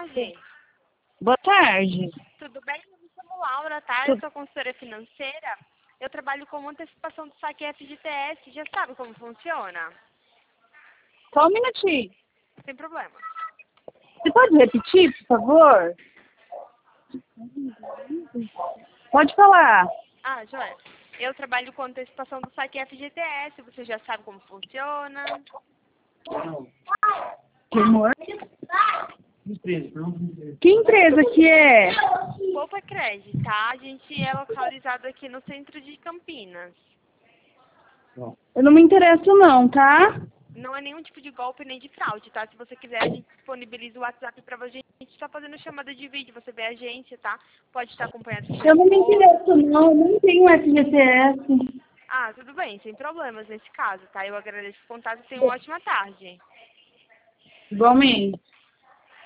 tarde. Boa tarde. Tudo bem? Eu me chamo Laura, tá? Eu sou consultora financeira. Eu trabalho com antecipação do saque FGTS. Já sabe como funciona? Só um minutinho. Sem problema. Você pode repetir, por favor? Pode falar. Ah, Joé. Eu trabalho com antecipação do saque FGTS. Você já sabe como funciona? Que amor? Que empresa que é? Poupa Crédito, tá? A gente é localizado aqui no centro de Campinas. Eu não me interesso não, tá? Não é nenhum tipo de golpe nem de fraude, tá? Se você quiser, a gente disponibiliza o WhatsApp pra você. A gente tá fazendo chamada de vídeo, você vê a agência, tá? Pode estar acompanhado com Eu não me esposa. interesso não, eu não tenho FGTS. Ah, tudo bem, sem problemas nesse caso, tá? Eu agradeço o contato e tenha uma ótima tarde. Igualmente.